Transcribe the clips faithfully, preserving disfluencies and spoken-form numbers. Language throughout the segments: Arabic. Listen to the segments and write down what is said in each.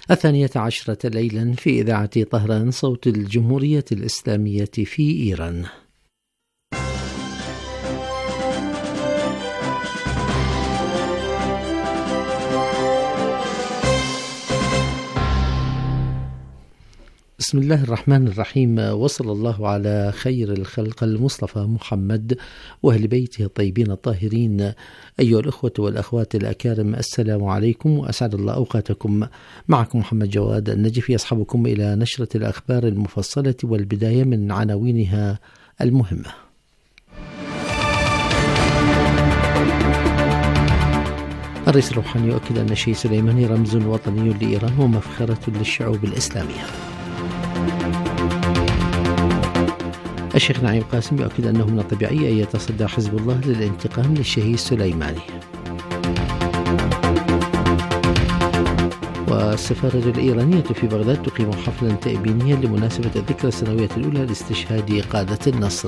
الثانية عشرة ليلا في إذاعة طهران صوت الجمهورية الإسلامية في إيران. بسم الله الرحمن الرحيم، وصلى الله على خير الخلق المصطفى محمد وأهل بيته الطيبين الطاهرين. أيها الأخوة والأخوات الأكارم، السلام عليكم وأسعد الله أوقاتكم. معكم محمد جواد النجفي يصحبكم إلى نشرة الأخبار المفصلة، والبداية من عناوينها المهمة. الرئيس الروحاني يؤكد أن الشيخ سليماني رمز وطني لإيران ومفخرة للشعوب الإسلامية. الشيخ نعيم قاسم يؤكد أنه من الطبيعي أن يتصدى حزب الله للانتقام للشهيد سليماني. والسفارة الإيرانية في بغداد تقيم حفلا تأبينيا لمناسبة الذكرى السنوية الأولى لاستشهاد قادة النصر.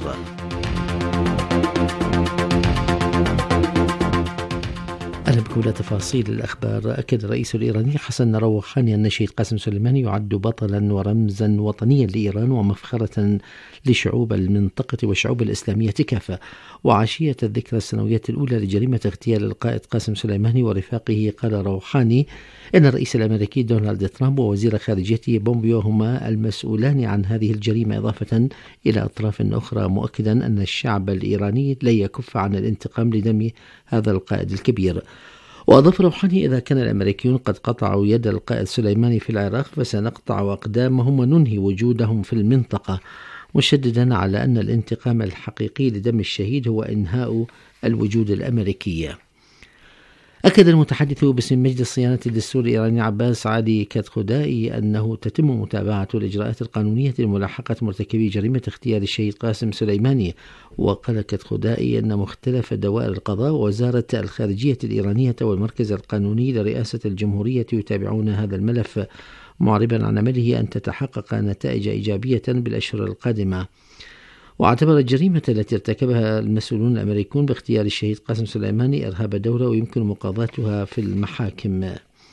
أهلا بكم إلى تفاصيل الأخبار. أكد الرئيس الإيراني حسن روحاني أن الشهيد قاسم سليماني يعد بطلا ورمزا وطنيا لإيران ومفخرة لشعوب المنطقة والشعوب الإسلامية كافة. وعشية الذكرى السنوية الأولى لجريمة اغتيال القائد قاسم سليماني ورفاقه، قال روحاني إن الرئيس الأمريكي دونالد ترامب ووزير خارجيته بومبيو هما المسؤولان عن هذه الجريمة، إضافة إلى أطراف أخرى، مؤكدا أن الشعب الإيراني لن يكف عن الانتقام لدم هذا القائد الكبير. وأضاف روحاني: إذا كان الأمريكيون قد قطعوا يد القائد سليماني في العراق فسنقطع أقدامهم وننهي وجودهم في المنطقة، مشددا على أن الانتقام الحقيقي لدم الشهيد هو إنهاء الوجود الأمريكي. أكد المتحدث باسم مجلس صيانة الدستور الإيراني عباس علي كاتخودائي أنه تتم متابعة الإجراءات القانونية لملاحقة مرتكبي جريمة اغتيال الشهيد قاسم سليماني. وقال كاتخودائي أن مختلف دوائر القضاء ووزارة الخارجية الإيرانية والمركز القانوني لرئاسة الجمهورية يتابعون هذا الملف، معربا عن أمله أن تتحقق نتائج إيجابية بالأشهر القادمة. واعتبر الجريمة التي ارتكبها المسؤولون الأمريكون باغتيال الشهيد قاسم سليماني إرهاب دولة ويمكن مقاضاتها في المحاكم.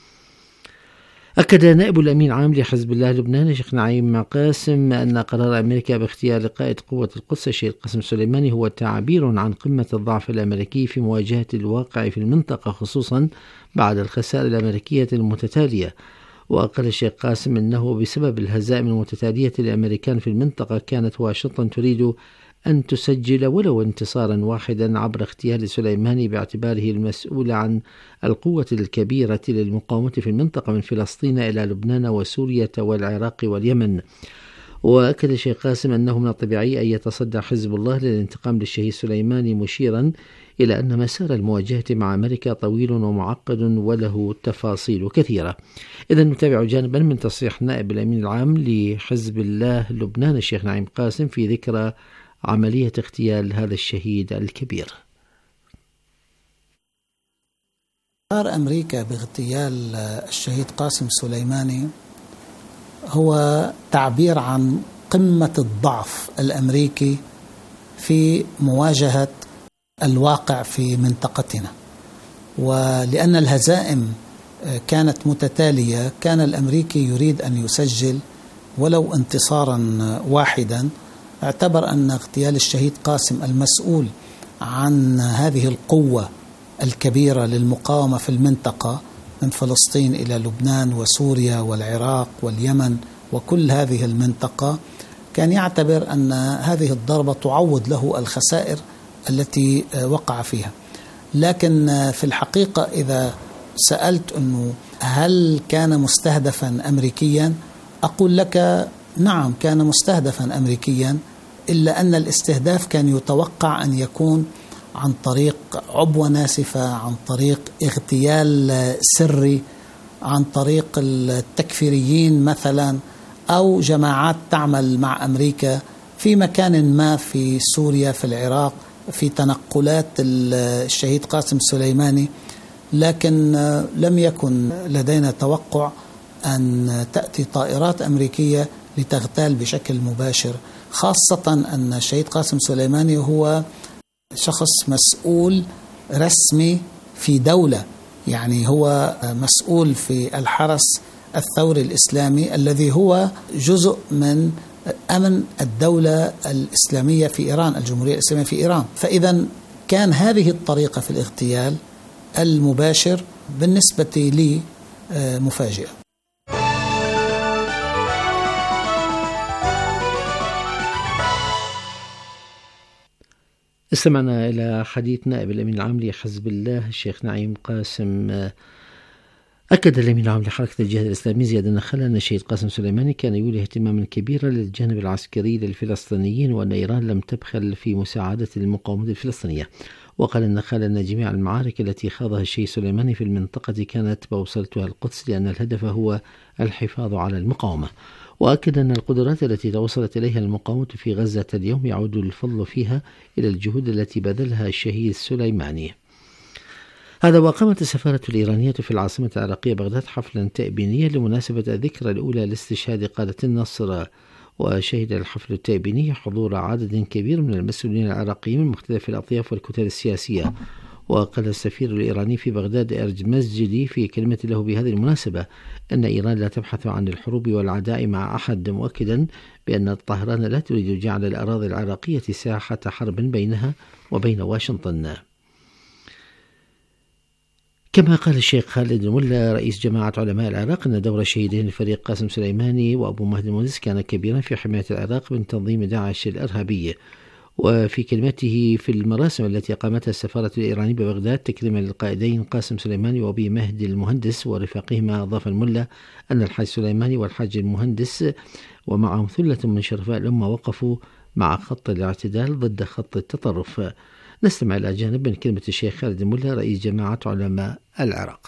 أكد نائب الأمين العام لحزب الله لبنان الشيخ نعيم قاسم أن قرار أمريكا باغتيال قائد قوة القدس الشهيد قاسم سليماني هو تعبير عن قمة الضعف الأمريكي في مواجهة الواقع في المنطقة، خصوصا بعد الخسائر الأمريكية المتتالية. وقال الشيخ قاسم أنه بسبب الهزائم المتتالية للأمريكان في المنطقة كانت واشنطن تريد أن تسجل ولو انتصارا واحدا عبر اغتيال سليماني، باعتباره المسؤول عن القوة الكبيرة للمقاومة في المنطقة من فلسطين إلى لبنان وسوريا والعراق واليمن. وأكد الشيخ قاسم أنه من الطبيعي أن يتصدى حزب الله للانتقام للشهيد سليماني، مشيرا إلى أن مسار المواجهة مع أمريكا طويل ومعقد وله تفاصيل كثيرة. إذا نتابع جانبا من تصريح نائب الأمين العام لحزب الله لبنان الشيخ نعيم قاسم في ذكرى عملية اغتيال هذا الشهيد الكبير. قرار أمريكا باغتيال الشهيد قاسم سليماني هو تعبير عن قمة الضعف الأمريكي في مواجهة الواقع في منطقتنا، ولأن الهزائم كانت متتالية كان الأمريكي يريد أن يسجل ولو انتصارا واحدا. اعتبر أن اغتيال الشهيد قاسم المسؤول عن هذه القوة الكبيرة للمقاومة في المنطقة من فلسطين إلى لبنان وسوريا والعراق واليمن وكل هذه المنطقة، كان يعتبر أن هذه الضربة تعوض له الخسائر التي وقع فيها. لكن في الحقيقة إذا سألت أنه هل كان مستهدفا أمريكيا، أقول لك نعم كان مستهدفا أمريكيا، إلا أن الاستهداف كان يتوقع أن يكون عن طريق عبوة ناسفة، عن طريق اغتيال سري، عن طريق التكفيريين مثلا، أو جماعات تعمل مع أمريكا في مكان ما في سوريا في العراق في تنقلات الشهيد قاسم سليماني. لكن لم يكن لدينا توقع أن تأتي طائرات أمريكية لتغتال بشكل مباشر، خاصة أن الشهيد قاسم سليماني هو شخص مسؤول رسمي في دولة، يعني هو مسؤول في الحرس الثوري الإسلامي الذي هو جزء من أمن الدولة الإسلامية في إيران، الجمهورية الإسلامية في إيران. فإذا كان هذه الطريقة في الاغتيال المباشر بالنسبة لي مفاجئة. استمعنا إلى حديث نائب الأمين العام لحزب الله الشيخ نعيم قاسم. أكد الأمين العام لحركة الجهاد الإسلامي زياد النخل أن الشهيد قاسم سليماني كان يولي اهتماما كبيرا للجانب العسكري للفلسطينيين، وأن إيران لم تبخل في مساعدة المقاومة الفلسطينية. وقال النخل أن جميع المعارك التي خاضها الشهيد سليماني في المنطقة كانت بوصلتها القدس، لأن الهدف هو الحفاظ على المقاومة. وأكد أن القدرات التي توصلت إليها المقاومة في غزة اليوم يعود الفضل فيها إلى الجهود التي بذلها الشهيد السليماني. هذا وقامت السفارة الإيرانية في العاصمة العراقية بغداد حفلا تأبينيا لمناسبة الذكرى الأولى لاستشهاد قادة النصر. وشهد الحفل التأبيني حضور عدد كبير من المسؤولين العراقيين من مختلف الأطياف والكتل السياسية. وقال السفير الإيراني في بغداد إرج مسجدي في كلمة له بهذه المناسبة أن إيران لا تبحث عن الحروب والعداء مع أحد، مؤكدا بأن طهران لا تريد جعل الأراضي العراقية ساحة حرب بينها وبين واشنطن. كما قال الشيخ خالد الملا رئيس جماعة علماء العراق أن دور شهيدين الفريق قاسم سليماني وأبو مهدي المهندس كان كبيرا في حماية العراق من تنظيم داعش الإرهابي. وفي كلمته في المراسم التي قامتها السفارة الإيرانية ببغداد تكريما للقائدين قاسم سليماني وأبي مهدي المهندس ورفاقهما، أضاف الملا أن الحاج سليماني والحاج المهندس ومعهم ثلة من شرفاء الأمة وقفوا مع خط الاعتدال ضد خط التطرف. نستمع إلى جانب من كلمة الشيخ خالد الملا رئيس جماعة علماء العراق.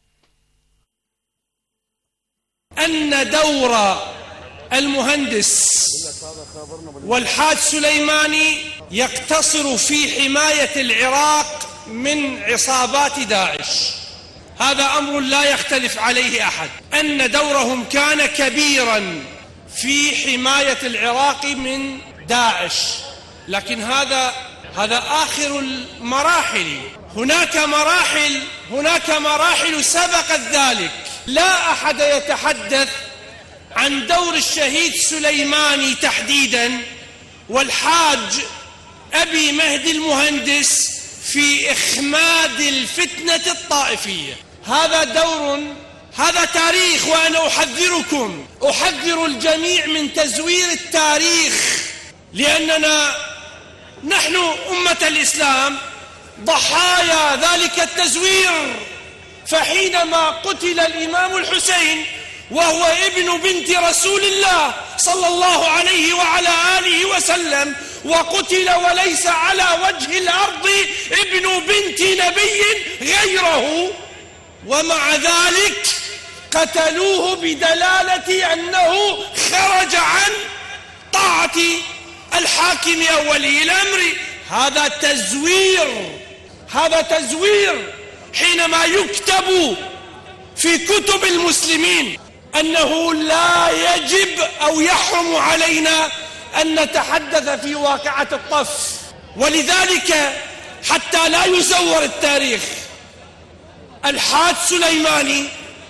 أن دور المهندس والحاج سليماني يقتصر في حماية العراق من عصابات داعش، هذا أمر لا يختلف عليه أحد، أن دورهم كان كبيرا في حماية العراق من داعش. لكن هذا هذا آخر المراحل، هناك مراحل هناك مراحل سبقت ذلك. لا أحد يتحدث عن دور الشهيد سليماني تحديدا والحاج أبي مهدي المهندس في إخماد الفتنة الطائفية. هذا دور، هذا تاريخ، وأنا أحذركم أحذر الجميع من تزوير التاريخ، لأننا نحن أمة الإسلام ضحايا ذلك التزوير. فحينما قتل الإمام الحسين وهو ابن بنت رسول الله صلى الله عليه وعلى آله وسلم، وقتل وليس على وجه الأرض ابن بنت نبي غيره، ومع ذلك قتلوه بدلالة أنه خرج عن طاعة الحاكم أو ولي الأمر. هذا تزوير، هذا تزوير. حينما يكتب في كتب المسلمين أنه لا يجب أو يحرم علينا أن نتحدث في واقعة الطف، ولذلك حتى لا يزور التاريخ، الحاج سليماني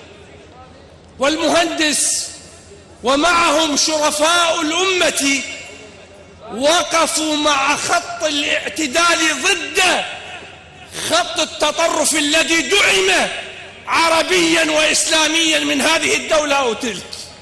والمهندس ومعهم شرفاء الأمة وقفوا مع خط الاعتدال ضد خط التطرف الذي دعم عربيا وإسلاميا من هذه الدولة أو تلك.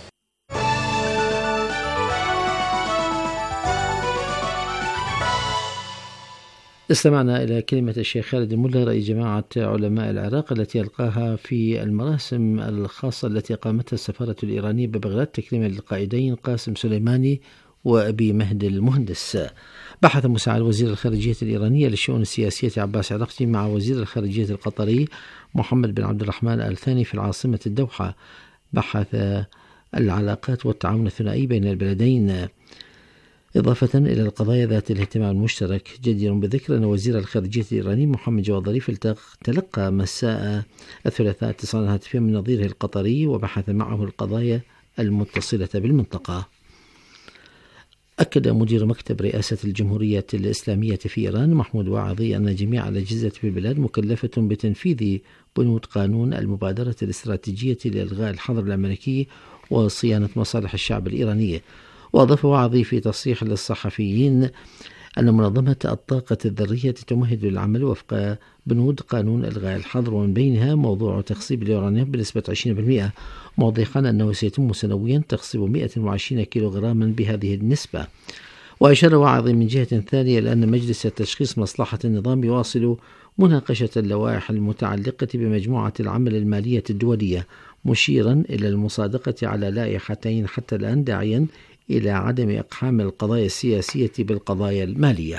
استمعنا إلى كلمة الشيخ خالد الملا رئيس جماعة علماء العراق التي ألقاها في المراسم الخاصة التي قامتها السفارة الإيرانية ببغداد تكريما للقائدين قاسم سليماني وأبي مهدي المهندس. بحث مساعد وزير الخارجية الإيرانية للشؤون السياسية عباس عراقجي مع وزير الخارجية القطري محمد بن عبد الرحمن آل ثاني في العاصمة الدوحة. بحث العلاقات والتعاون الثنائي بين البلدين إضافة إلى القضايا ذات الاهتمام المشترك. جدير بالذكر أن وزير الخارجية الإيراني محمد جواد ظريف تلقى مساء الثلاثاء اتصالا هاتفيا من نظيره القطري وبحث معه القضايا المتصلة بالمنطقة. أكد مدير مكتب رئاسة الجمهورية الإسلامية في إيران محمود واعظي أن جميع الأجهزة في البلاد مكلفة بتنفيذ بنود قانون المبادرة الاستراتيجية لإلغاء الحظر الأمريكي وصيانة مصالح الشعب الإيراني. وأضاف واعظي في تصريح للصحفيين أن منظمة الطاقة الذرية تمهد للعمل وفق بنود قانون إلغاء الحظر، ومن بينها موضوع تخصيب اليورانيوم بنسبة عشرين بالمئة، موضحا أنه سيتم سنويا تخصيب مئة وعشرين كيلوغراما بهذه النسبة. وأشار واعظي من جهة ثانية إلى أن مجلس تشخيص مصلحة النظام يواصل مناقشة اللوائح المتعلقة بمجموعة العمل المالية الدولية، مشيرا إلى المصادقة على لائحتين حتى الآن، داعيا إلى عدم إقحام القضايا السياسية بالقضايا المالية.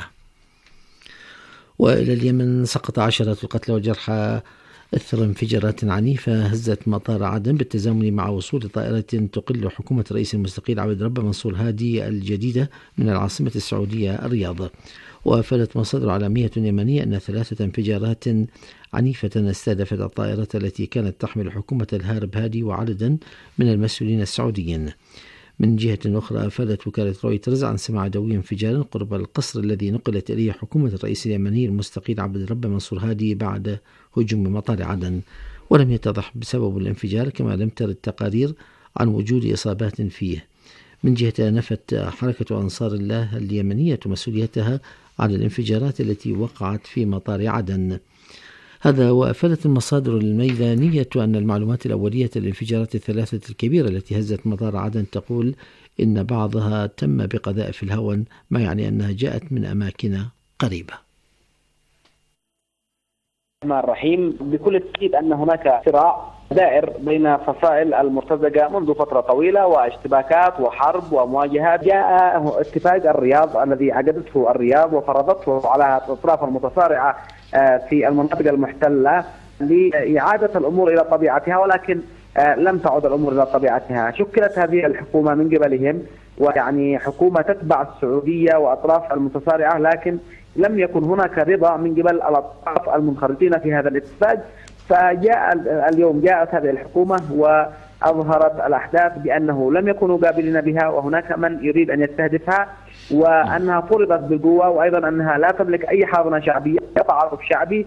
وإلى اليمن، سقط عشرات القتلى والجرحى إثر انفجارات عنيفة هزت مطار عدن بالتزامن مع وصول طائرة تقل حكومة الرئيس المستقيل عبد ربه منصور هادي الجديدة من العاصمة السعودية الرياض. وأفادت مصادر عالمية يمنية أن ثلاثة انفجارات عنيفة استهدفت الطائرة التي كانت تحمل حكومة الهارب هادي وعددا من المسؤولين السعوديين. من جهة أخرى، أفادت وكالة رويترز عن سماع دوي انفجار قرب القصر الذي نقلت إليه حكومة الرئيس اليمني المستقيل عبد ربه منصور هادي بعد هجوم مطار عدن، ولم يتضح بسبب الانفجار، كما لم ترد تقارير عن وجود إصابات فيه. من جهة نفت حركة أنصار الله اليمنية مسؤوليتها على الانفجارات التي وقعت في مطار عدن. هذا وأفادت المصادر الميدانية أن المعلومات الأولية للانفجارات الثلاثة الكبيرة التي هزت مطار عدن تقول إن بعضها تم بقذائف الهون، ما يعني أنها جاءت من أماكن قريبة. الرحمن الرحيم. بكل تأكيد أن هناك صراع دائر بين فصائل المرتزقة منذ فترة طويلة، واشتباكات وحرب ومواجهات. جاء اتفاق الرياض الذي عقدته الرياض وفرضته على الأطراف المتصارعة في المناطق المحتلة لإعادة الأمور إلى طبيعتها، ولكن لم تعد الأمور إلى طبيعتها. شكلت هذه الحكومة من قبلهم، ويعني حكومة تتبع السعودية وأطراف المتصارعة، لكن لم يكن هناك رضا من قبل الأطراف المنخرطين في هذا الاتفاق. فجاء اليوم جاءت هذه الحكومة وأظهرت الأحداث بأنه لم يكونوا قابلين بها، وهناك من يريد أن يستهدفها، وأنها فرضت بقوة، وأيضا أنها لا تملك أي حاضنة شعبية، تعارف شعبي،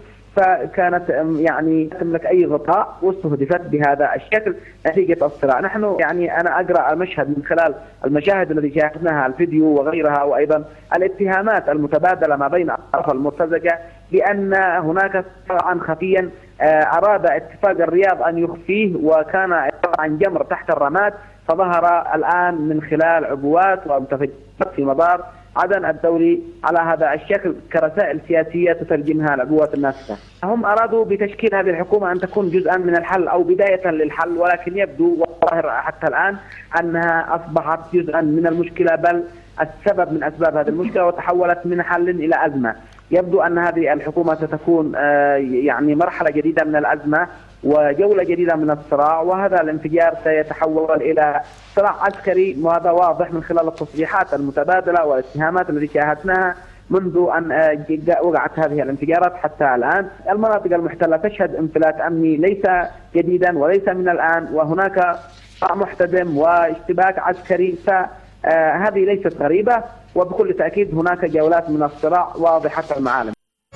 فكانت يعني تملك أي غطاء واستهدفت بهذا الشكل نتيجة الصراع. نحن يعني أنا أقرأ المشهد من خلال المشاهد التي شاهدناها، الفيديو وغيرها، وأيضا الاتهامات المتبادلة ما بين الأطراف المرتزقة بأن هناك صراعا خفيا أراد اتفاق الرياض أن يخفيه، وكان عبارة عن جمر تحت الرماد، فظهر الآن من خلال عبوات ومتفجرات في مطار عدن الدولي على هذا الشكل كرسائل سياسية تترجمها العبوات الناسفة. هم أرادوا بتشكيل هذه الحكومة أن تكون جزءا من الحل أو بداية للحل، ولكن يبدو والظاهر حتى الآن أنها أصبحت جزءا من المشكلة، بل السبب من أسباب هذه المشكلة، وتحولت من حل إلى أزمة. يبدو أن هذه الحكومة ستكون يعني مرحلة جديدة من الأزمة وجولة جديدة من الصراع، وهذا الانفجار سيتحول إلى صراع عسكري، وهذا واضح من خلال التصريحات المتبادلة والاتهامات التي شاهدناها منذ أن وقعت هذه الانفجارات حتى الآن. المناطق المحتلة تشهد انفلات أمني ليس جديدا وليس من الآن، وهناك صراع محتدم واشتباك عسكري، فهذه ليست غريبة، وبكل تأكيد هناك جولات من الصراع واضحة المعالم.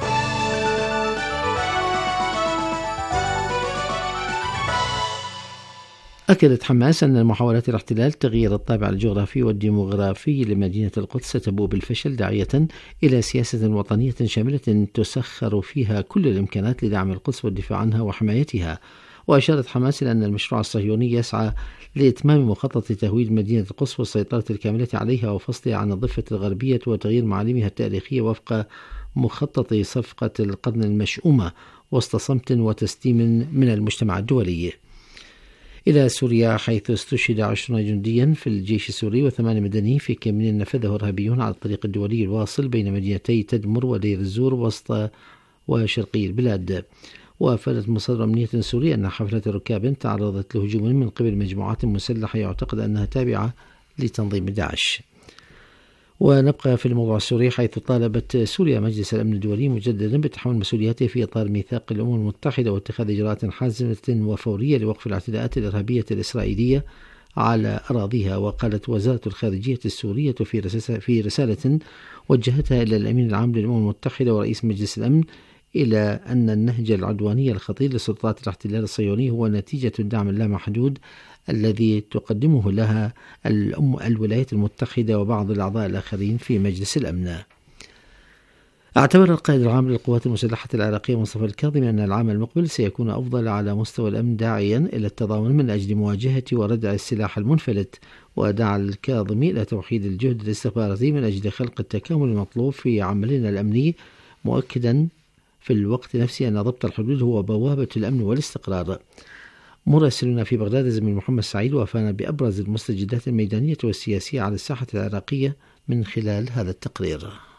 أكدت حماس أن محاولات الاحتلال تغيير الطابع الجغرافي والديموغرافي لمدينة القدس ستبوء بالفشل، داعية إلى سياسة وطنية شاملة تسخر فيها كل الإمكانات لدعم القدس والدفاع عنها وحمايتها. وأشارت حماس إلى أن المشروع الصهيوني يسعى لإتمام مخطط تهويد مدينة القدس والسيطرة الكاملة عليها وفصلها عن الضفة الغربية وتغيير معالمها التاريخية وفق مخطط صفقة القرن المشؤومة وسط صمت وتسليم من المجتمع الدولي. إلى سوريا، حيث استشهد عشرون جنديا في الجيش السوري وثمان مدنيين في كمين نفذه إرهابيون على الطريق الدولي الواصل بين مدينتي تدمر ودير الزور وسط وشرقي البلاد. وأفادت مصادر أمنية سورية أن حافلة ركاب تعرضت لهجوم من قبل مجموعات مسلحة يعتقد أنها تابعة لتنظيم داعش. ونبقى في الموضوع السوري، حيث طالبت سوريا مجلس الأمن الدولي مجددا بتحمل مسؤولياته في إطار ميثاق الأمم المتحدة واتخاذ إجراءات حازمة وفورية لوقف الاعتداءات الإرهابية الإسرائيلية على أراضيها. وقالت وزارة الخارجية السورية في رسالة وجهتها إلى الأمين العام للأمم المتحدة ورئيس مجلس الأمن إلى أن النهج العدواني الخطير لسلطات الاحتلال الصهيوني هو نتيجة الدعم اللامحدود الذي تقدمه لها الأم الولايات المتحدة وبعض الأعضاء الآخرين في مجلس الأمن. اعتبر القائد العام للقوات المسلحة العراقية مصطفى الكاظمي أن العام المقبل سيكون أفضل على مستوى الأمن، داعيا إلى التضامن من أجل مواجهة وردع السلاح المنفلت. ودعا الكاظمي إلى توحيد الجهد الاستخباراتي من أجل خلق التكامل المطلوب في عملنا الأمني، مؤكدا في الوقت نفسه أن ضبط الحدود هو بوابة الأمن والاستقرار. مراسلنا في بغداد الزميل محمد سعيد وافانا بأبرز المستجدات الميدانية والسياسية على الساحة العراقية من خلال هذا التقرير.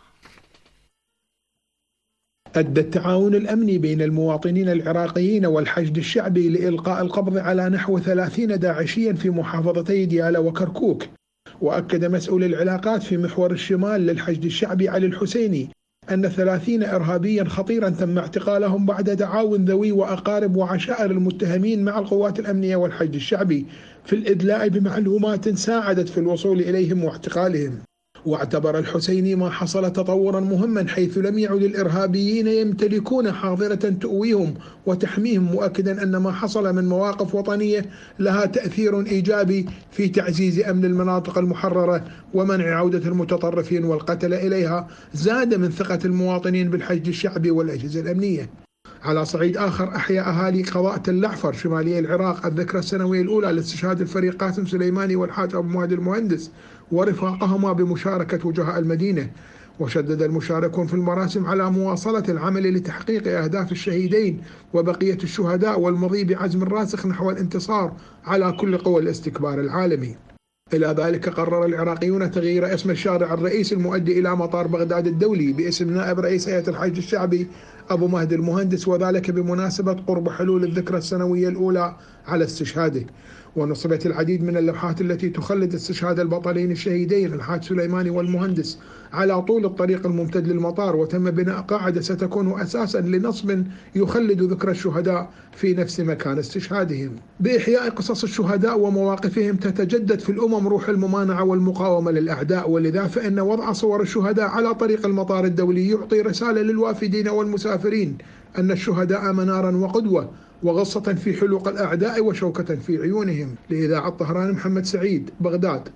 أدى التعاون الأمني بين المواطنين العراقيين والحشد الشعبي لإلقاء القبض على نحو ثلاثين داعشيا في محافظتي ديالى وكركوك. وأكد مسؤول العلاقات في محور الشمال للحشد الشعبي علي الحسيني أن ثلاثين إرهابيا خطيرا تم اعتقالهم بعد تعاون ذوي وأقارب وعشائر المتهمين مع القوات الأمنية والحشد الشعبي في الإدلاء بمعلومات ساعدت في الوصول إليهم واعتقالهم. واعتبر الحسيني ما حصل تطورا مهما، حيث لم يعد الإرهابيين يمتلكون حاضرة تؤويهم وتحميهم، مؤكدا أن ما حصل من مواقف وطنية لها تأثير إيجابي في تعزيز أمن المناطق المحررة ومنع عودة المتطرفين والقتلة إليها، زاد من ثقة المواطنين بالحشد الشعبي والأجهزة الأمنية. على صعيد آخر، أحيا أهالي قضاء تل أحفر شمالي العراق الذكرى السنوية الأولى لاستشهاد الفريق قاسم سليماني والحاج أبو مهدي المهندس ورفاقهما بمشاركة وجهاء المدينة. وشدد المشاركون في المراسم على مواصلة العمل لتحقيق أهداف الشهيدين وبقية الشهداء والمضي بعزم راسخ نحو الانتصار على كل قوى الاستكبار العالمي. إلى ذلك قرر العراقيون تغيير اسم الشارع الرئيسي المؤدي إلى مطار بغداد الدولي باسم نائب رئيس هيئة الحج الشعبي أبو مهدي المهندس، وذلك بمناسبة قرب حلول الذكرى السنوية الأولى على استشهاده. ونصبت العديد من اللوحات التي تخلد استشهاد البطلين الشهيدين الحاج سليماني والمهندس على طول الطريق الممتد للمطار، وتم بناء قاعدة ستكون أساسا لنصب يخلد ذكرى الشهداء في نفس مكان استشهادهم. بإحياء قصص الشهداء ومواقفهم تتجدد في الأمم روح الممانعة والمقاومة للأعداء، ولذا فإن وضع صور الشهداء على طريق المطار الدولي يعطي رسالة للوافدين والمسافرين أن الشهداء منارا وقدوة وغصة في حلوق الأعداء وشوكة في عيونهم. لإذاعة طهران محمد سعيد، بغداد.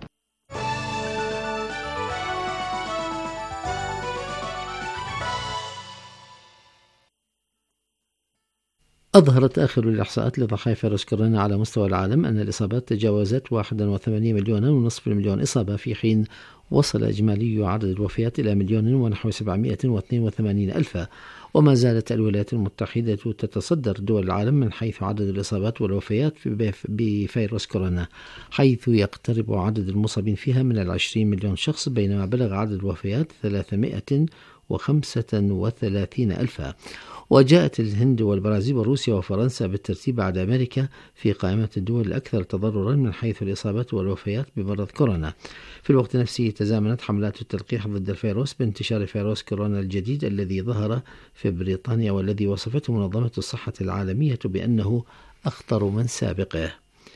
أظهرت آخر الإحصاءات لضحايا فيروس كورونا على مستوى العالم أن الإصابات تجاوزت واحد وثمانين مليونا ونصف المليون إصابة، في حين وصل إجمالي عدد الوفيات إلى مليون ونحو سبعمائة واثنين وثمانين ألفا. وما زالت الولايات المتحدة تتصدر دول العالم من حيث عدد الإصابات والوفيات بفيروس كورونا، حيث يقترب عدد المصابين فيها من العشرين مليون شخص، بينما بلغ عدد الوفيات ثلاثمائة وخمسة وثلاثين ألفا. وجاءت الهند والبرازيل وروسيا وفرنسا بالترتيب بعد أمريكا في قائمة الدول الأكثر تضررا من حيث الإصابات والوفيات بمرض كورونا. في الوقت نفسه تزامنت حملات التلقيح ضد الفيروس بانتشار فيروس كورونا الجديد الذي ظهر في بريطانيا، والذي وصفته منظمة الصحة العالمية بأنه أخطر من سابقه.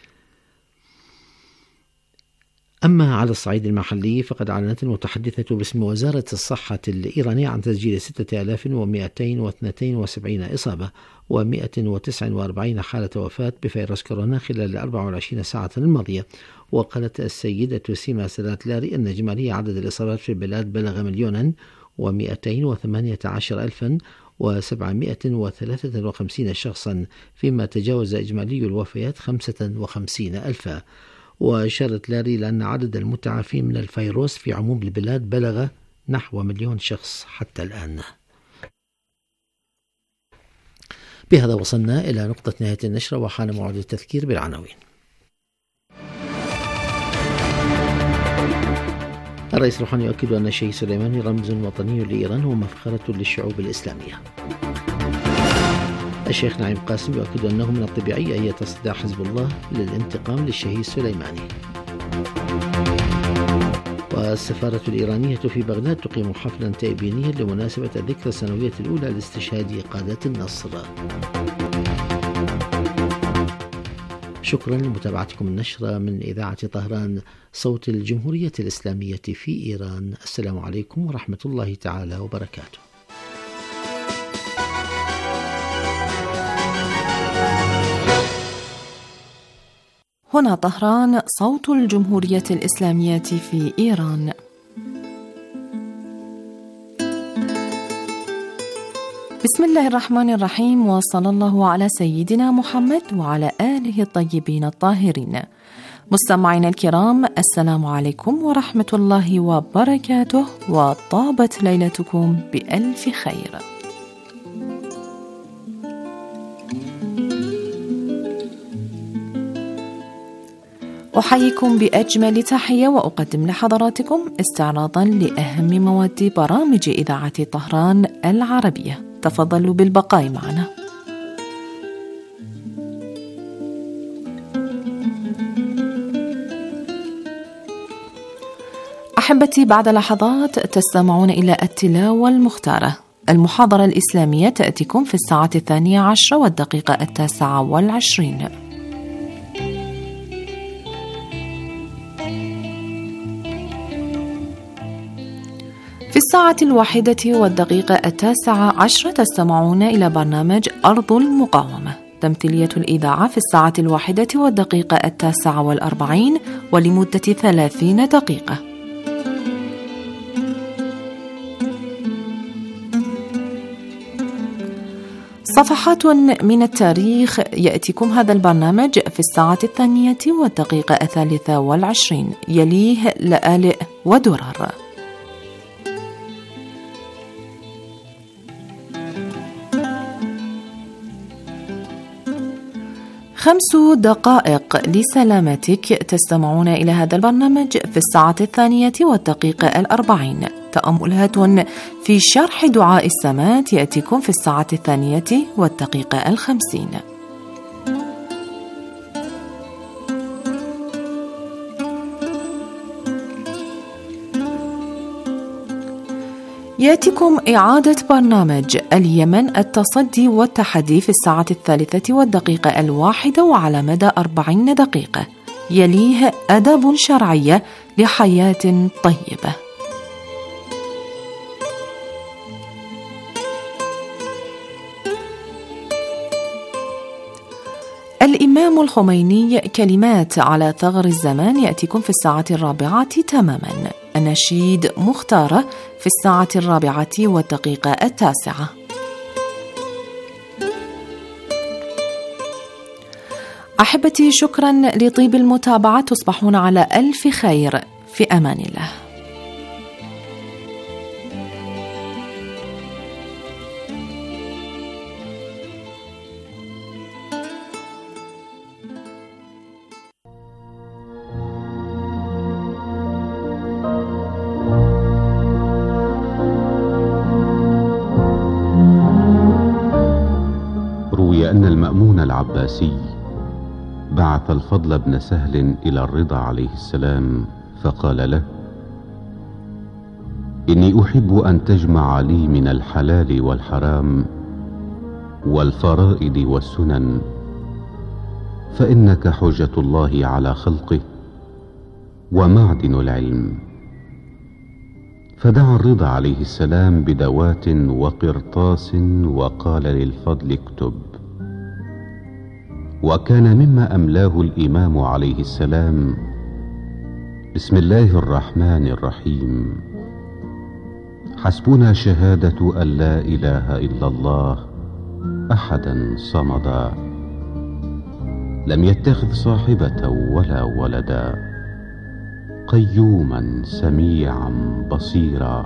أما على الصعيد المحلي، فقد أعلنت المتحدثة باسم وزارة الصحة الإيرانية عن تسجيل ستة آلاف ومئتين واثنين وسبعين إصابة ومئة وتسعة وأربعين حالة وفاة بفيروس كورونا خلال الأربع والعشرين ساعة الماضية. وقالت السيدة سيما سادات لاري أن إجمالي عدد الإصابات في البلاد بلغ مليونا ومئتين وثمانية عشر ألفا وسبعمائة وثلاثة وخمسين شخصا، فيما تجاوز إجمالي الوفيات خمسة وخمسين ألفا. وأشارت لاري لأن عدد المتعافين من الفيروس في عموم البلاد بلغ نحو مليون شخص حتى الآن. بهذا وصلنا إلى نقطة نهاية النشرة، وحان موعد التذكير بالعناوين. الرئيس الروحاني يؤكد أن الشهيد سليماني رمز وطني لإيران ومفخرة للشعوب الإسلامية. الشيخ نعيم قاسم يؤكد أنه من الطبيعي أن يتصدى حزب الله للانتقام للشهيد سليماني. والسفارة الإيرانية في بغداد تقيم حفلا تأبينيا لمناسبة الذكرى السنوية الأولى لاستشهاد قادة النصر. شكرا لمتابعتكم النشرة من إذاعة طهران صوت الجمهورية الإسلامية في إيران. السلام عليكم ورحمة الله تعالى وبركاته. هنا طهران صوت الجمهورية الإسلامية في إيران. بسم الله الرحمن الرحيم، وصلى الله على سيدنا محمد وعلى آله الطيبين الطاهرين. مستمعينا الكرام، السلام عليكم ورحمة الله وبركاته، وطابت ليلتكم بألف خير. أحييكم بأجمل تحية، وأقدم لحضراتكم استعراضا لأهم مواد برامج إذاعة طهران العربية. تفضلوا بالبقاء معنا. أحبتي، بعد لحظات تستمعون إلى التلاوة المختارة. المحاضرة الإسلامية تأتيكم في الساعة الثانية عشرة والدقيقة التاسعة والعشرين. في الساعة الواحدة والدقيقة التاسعة عشرة تستمعون إلى برنامج أرض المقاومة. تمثيلية الإذاعة في الساعة الواحدة والدقيقة التاسعة والأربعين ولمدة ثلاثين دقيقة. صفحات من التاريخ يأتيكم هذا البرنامج في الساعة الثانية والدقيقة الثالثة والعشرين، يليه لآلئ ودرر. خمس دقائق لسلامتك تستمعون إلى هذا البرنامج في الساعة الثانية والدقيقة الأربعين. تأملات في شرح دعاء السمات يأتيكم في الساعة الثانية والدقيقة الخمسين. يأتيكم إعادة برنامج اليمن التصدي والتحدي في الساعة الثالثة والدقيقة الواحدة وعلى مدى أربعين دقيقة، يليه أدب شرعية لحياة طيبة. الإمام الخميني كلمات على ثغر الزمان يأتيكم في الساعة الرابعة تماما. أناشيد مختارة في الساعة الرابعة والدقيقة التاسعة. أحبتي، شكرا لطيب المتابعة. تصبحون على ألف خير، في أمان الله. روي أن المأمون العباسي بعث الفضل بن سهل إلى الرضا عليه السلام فقال له: إني أحب أن تجمع لي من الحلال والحرام والفرائض والسنن، فإنك حجة الله على خلقه ومعدن العلم. فدعا الرضا عليه السلام بدوات وقرطاس وقال للفضل: اكتب. وكان مما أملاه الإمام عليه السلام: بسم الله الرحمن الرحيم، حسبنا شهادة أن لا إله إلا الله أحدا صمدا، لم يتخذ صاحبة ولا ولدا، قيوما سميعا بصيرا،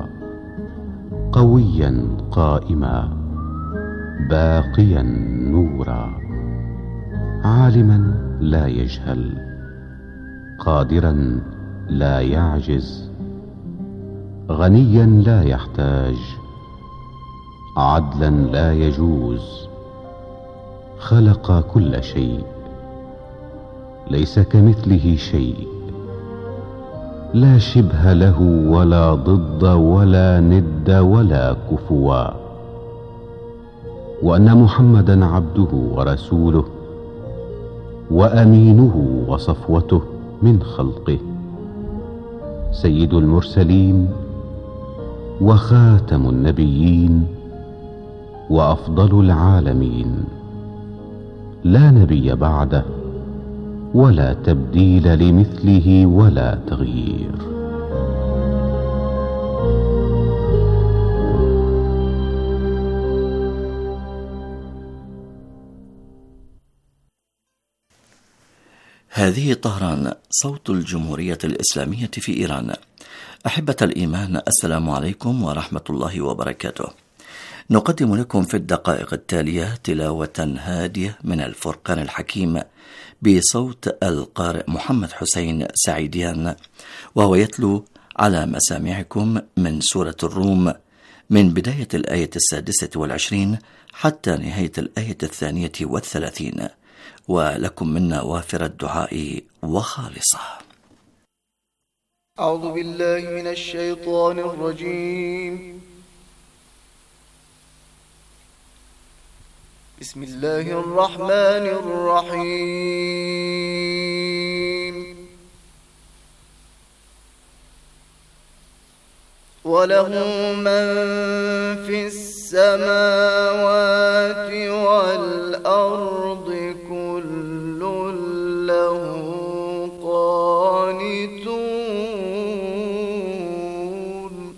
قويا قائما، باقيا نورا، عالما لا يجهل، قادرا لا يعجز، غنيا لا يحتاج، عدلا لا يجوز، خلق كل شيء، ليس كمثله شيء، لا شبه له ولا ضد ولا ند ولا كفوا، وأن محمدا عبده ورسوله وأمينه وصفوته من خلقه، سيد المرسلين وخاتم النبيين وأفضل العالمين، لا نبي بعده ولا تبديل لمثله ولا تغيير. هذه طهران، صوت الجمهورية الإسلامية في إيران. أحبة الإيمان، السلام عليكم ورحمة الله وبركاته. نقدم لكم في الدقائق التالية تلاوة هادية من الفرقان الحكيم بصوت القارئ محمد حسين سعيديان، وهو يتلو على مسامعكم من سورة الروم من بداية الآية السادسة والعشرين حتى نهاية الآية الثانية والثلاثين، ولكم منا وافر الدعاء وخالصة. أعوذ بالله من الشيطان الرجيم. بسم الله الرحمن الرحيم. وله من في السماوات والأرض كل له قانتون،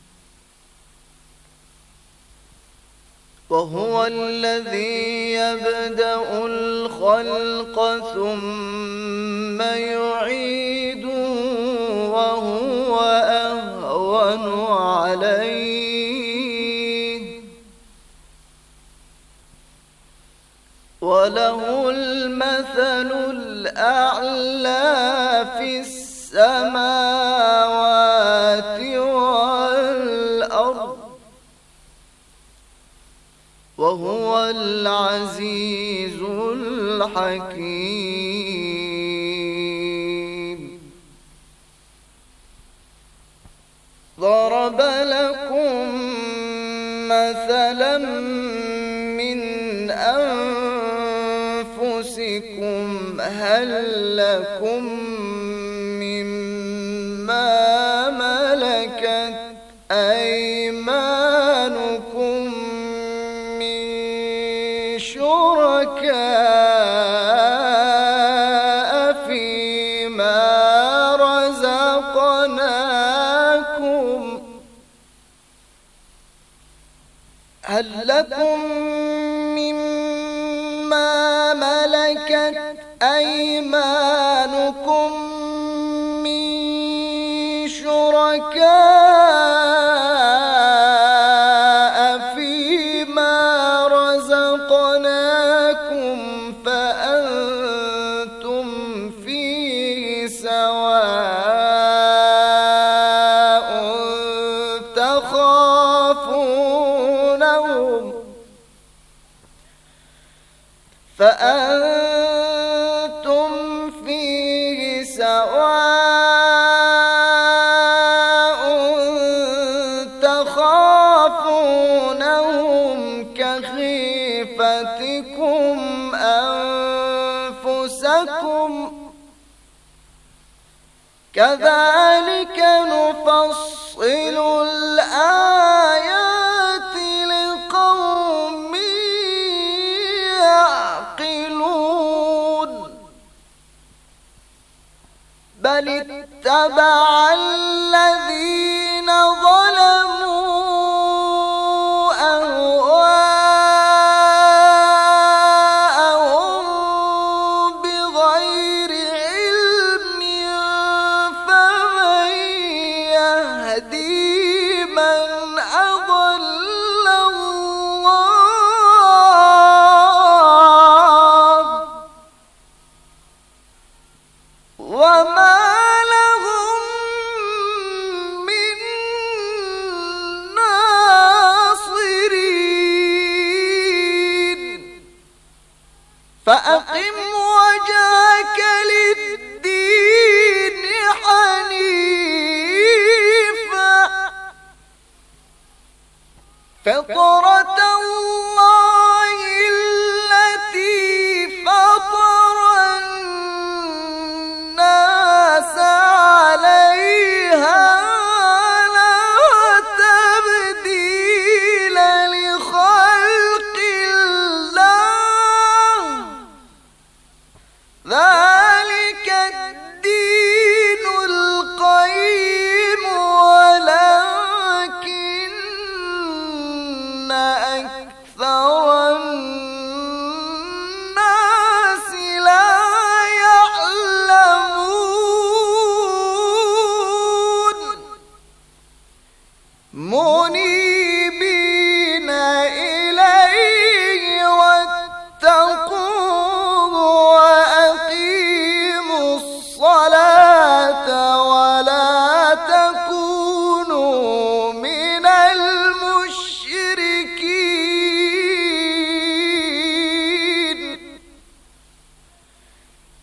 وهو الذي يبدأ الخلق ثم يعيده وهو أهون عليه، وله المثل الأعلى في السماوات والأرض، وهو العزيز الحكيم. ضرب لكم مثلا من أنفسكم، هل لكم مما ملكت أيمانكم من شركاء فيما رزقناكم، هل لكم مما ملكت أيمانكم من شركاء فيما رزقناكم فأنتم فيه سواء تخافونهم فأنتم فيه سواء تخافونهم كخيفتكم أنفسكم، كذلك نفصل الآيات لقوم يعقلون. بل اتبع الذين ظلموا أهواءهم بغير علم، فمن يهدي من أضل الله، وما لهم من ناصرين. فأقم وجهك للدين حنيفا، فطرة الله التي فطر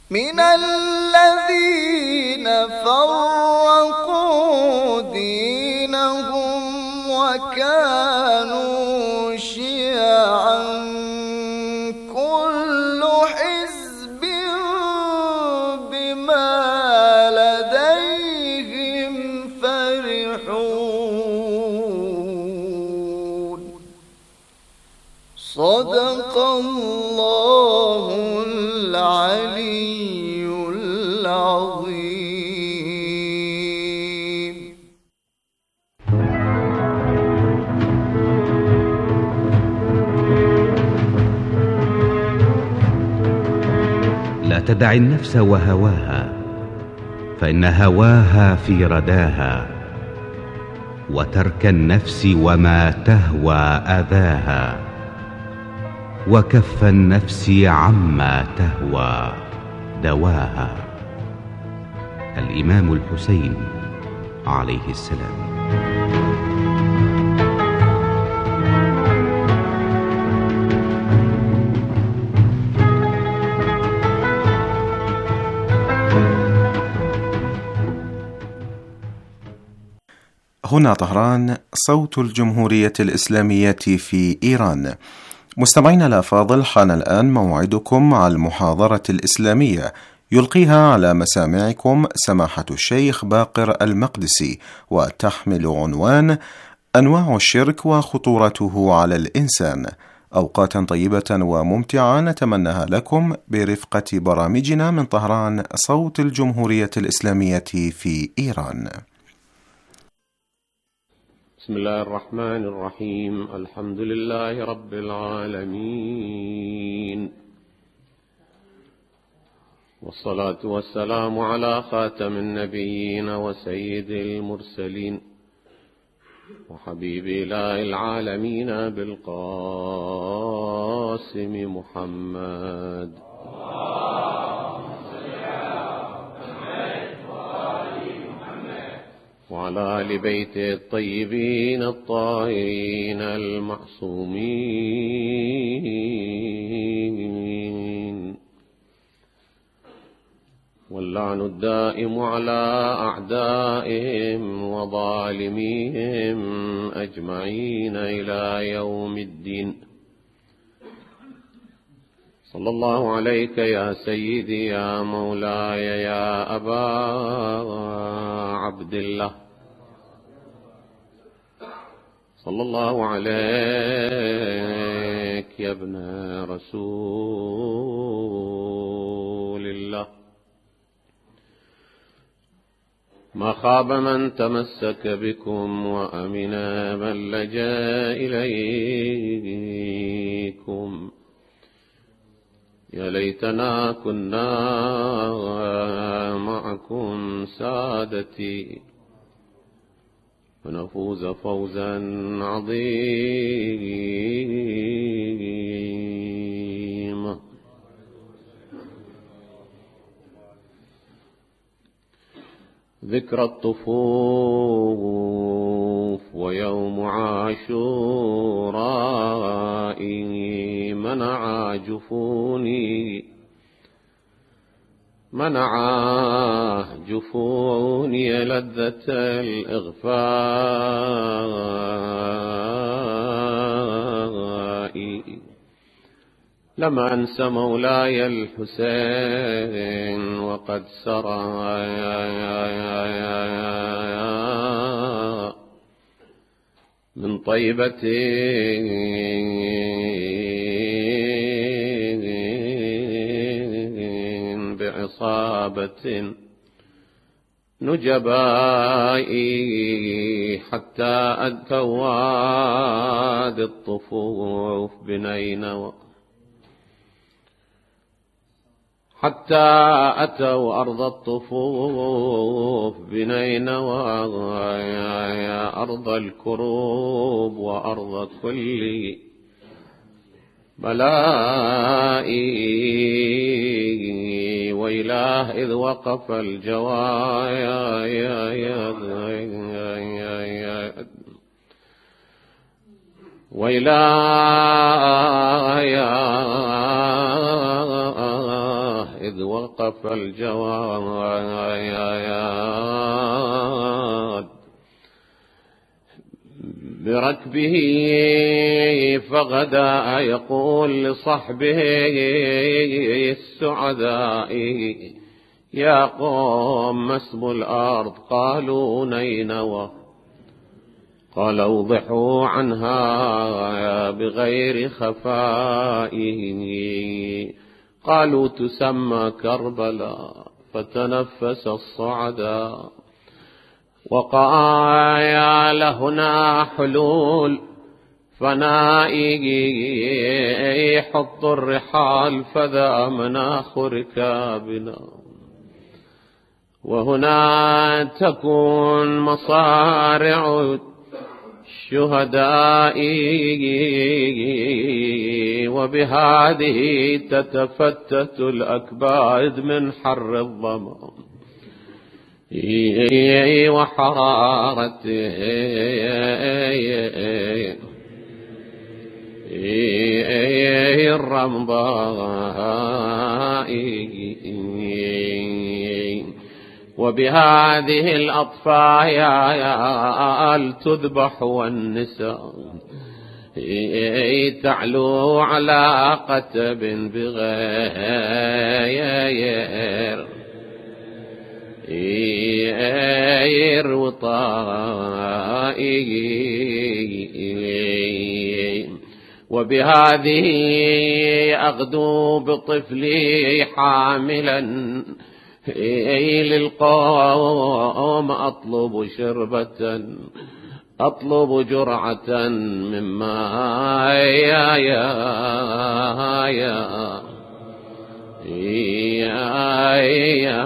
من الذين فرقوا دينهم وكانوا شيعا كل حزب بما لديهم فرحون. صدق الله العلي العظيم. لا تدع النفس وهواها، فإن هواها في رداها، وترك النفس وما تهوى أذاها، وكف النفس عما تهوى دواها. الإمام الحسين عليه السلام. هنا طهران، صوت الجمهورية الإسلامية في إيران. مستمعينا الأفاضل، حان الآن موعدكم مع المحاضرة الإسلامية يلقيها على مسامعكم سماحة الشيخ باقر المقدسي، وتحمل عنوان أنواع الشرك وخطورته على الإنسان. أوقاتا طيبة وممتعة نتمناها لكم برفقة برامجنا من طهران، صوت الجمهورية الإسلامية في إيران. بسم الله الرحمن الرحيم. الحمد لله رب العالمين، والصلاة والسلام على خاتم النبيين وسيد المرسلين وحبيب إله العالمين بالقاسم محمد. وعلى آل بيته الطيبين الطاهرين المعصومين، واللعن الدائم على أعدائهم وظالميهم أجمعين إلى يوم الدين. صلى الله عليك يا سيدي يا مولاي يا أبا عبد الله، صلى الله عليك يا ابن رسول الله. ما خاب من تمسك بكم وأمن من لجأ إليكم. يا ليتنا كنا معكم سادتي ونفوز فوزا عظيما. ذكرى الطفوف ويوم عاشوراء منع جفوني منع جفوني لذة الإغفاء. لم أنس مولاي الحسين وقد سرى من طيبة بعصابة نجبائي حتى أتوا وادي الطفوف بنينوى حتى أتوا أرض الطفوف بنينوى أرض الكروب وأرض كل بلائي. وإله إذ وقف الجوايا يا يا يا يا وإله إذ وقف الجواد بركبه فغدا يقول لصحبه السعداء يا قوم ما اسم الأرض؟ قالوا نينوى. قال اوضحوا عنها بغير خفائه. قالوا تسمى كربلاء. فتنفس الصعداء وقال هنا حلول فنائي حط الرحال فذا مناخ ركابنا، وهنا تكون مصارع الشهداء، وبهذه تتفتت الأكباد من حر الظما وحرارة الرمضاء، وبهذه الأطفال تذبح والنساء تعلو على قتب بغير غير وطاء، وبهذه أغدو بطفلي حاملا للقوم أطلب شربة أطلب جرعة من ماء يا يا يا يا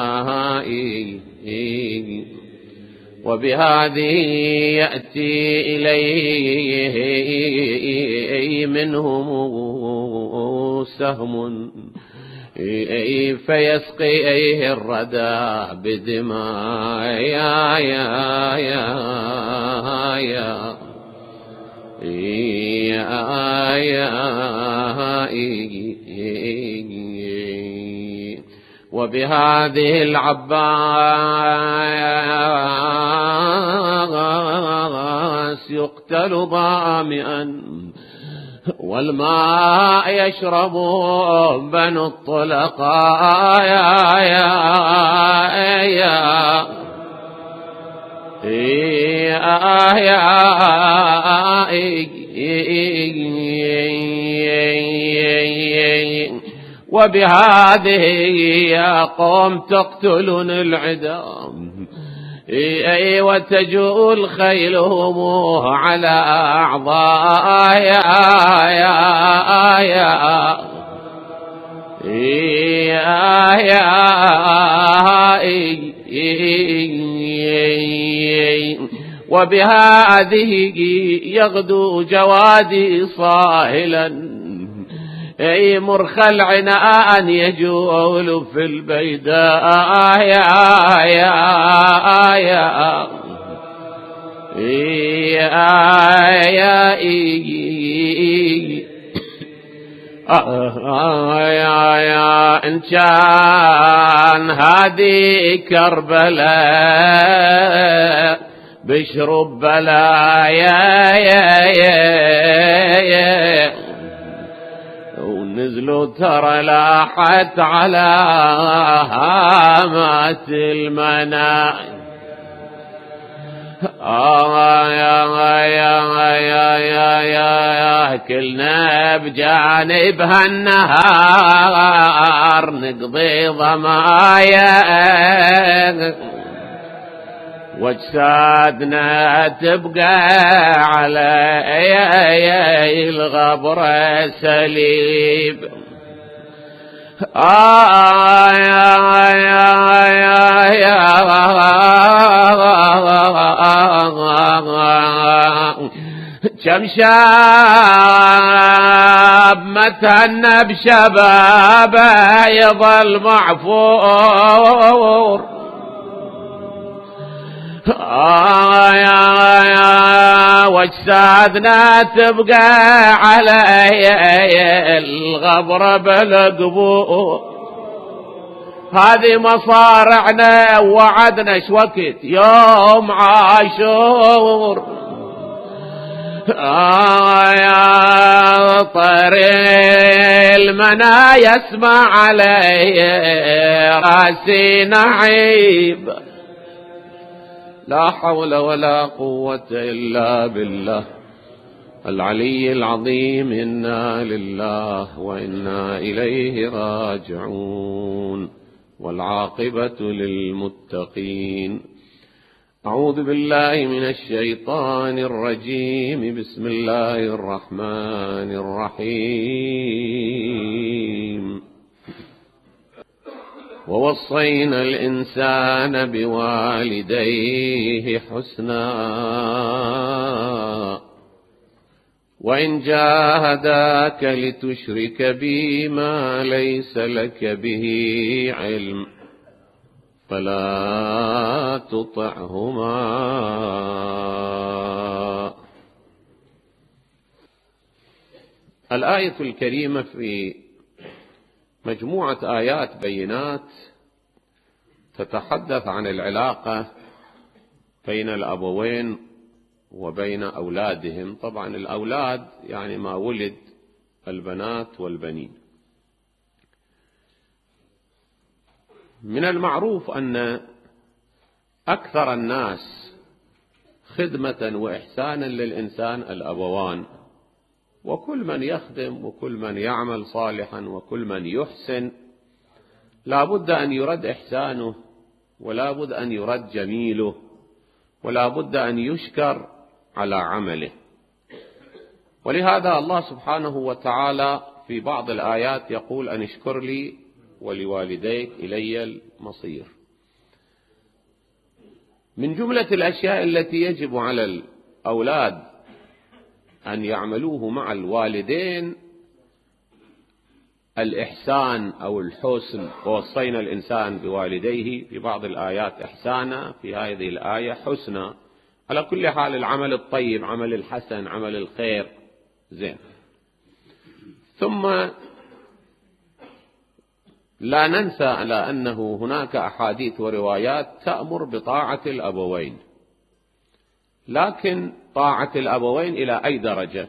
يا. وبهذه يأتي إليه منهم سهم فيسقيه الردى بدماء يا يا يا يا يا يا. وبهذه العباس يقتل ظامئا والماء يشرب بنو الطلقاء يا يا يا يا. وبهذه يا قوم تقتلون العدام وتجوء الخيل هم على أعضاء يا يا يا يا. وبهذه يغدو جوادي صاهلا أي مرخى العناء يجول في البيداء يا يا يا يا يا يا. إن كان هذه كربلاء بشرب بلا يا يا يا. ونزلوا ترى لاحت على هامات المناء آه يا يا يا يا يا. كلنا بجانب هالنهار نقضي ضمايا واجسادنا تبقى على الغبر سليب آه يا يا يا يا. كم شاب متهنى بشبابه يظل معفور آه يا يا. واجسادنا تبقى على الغبر بالقبور هذه مصارعنا وعدنا ايش وقت يوم عاشور آه يا طير المنى يسمع علي راسي نعيب لا حول ولا قوة إلا بالله العلي العظيم إنا لله وإنا إليه راجعون والعاقبة للمتقين. أعوذ بالله من الشيطان الرجيم. بسم الله الرحمن الرحيم. ووصينا الإنسان بوالديه حسنا وإن جاهداك لتشرك بي ما ليس لك به علم فلا تطعهما. الآية الكريمة في مجموعة آيات بينات تتحدث عن العلاقة بين الأبوين وبين أولادهم. طبعا الأولاد يعني ما ولد البنات والبنين. من المعروف أن أكثر الناس خدمة وإحسانا للإنسان الأبوان، وكل من يخدم وكل من يعمل صالحا وكل من يحسن لا بد أن يرد إحسانه ولا بد أن يرد جميله ولا بد أن يشكر على عمله. ولهذا الله سبحانه وتعالى في بعض الآيات يقول أن اشكر لي ولوالديك إلي المصير. من جملة الأشياء التي يجب على الأولاد أن يعملوه مع الوالدين الإحسان أو الحسن. ووصينا الإنسان بوالديه في بعض الآيات إحسانا، في هذه الآية حسنا. على كل حال العمل الطيب، عمل الحسن، عمل الخير زين. ثم لا ننسى على أنه هناك أحاديث وروايات تأمر بطاعة الأبوين، لكن طاعة الأبوين إلى أي درجة؟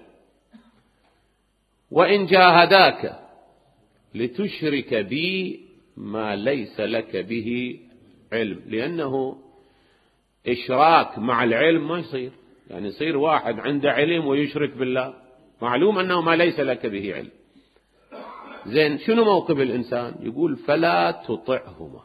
وإن جاهداك لتشرك بي ما ليس لك به علم، لأنه إشراك مع العلم ما يصير. يعني يصير واحد عنده علم ويشرك بالله، معلوم أنه ما ليس لك به علم. زين، شنو موقف الإنسان؟ يقول فلا تطعهما.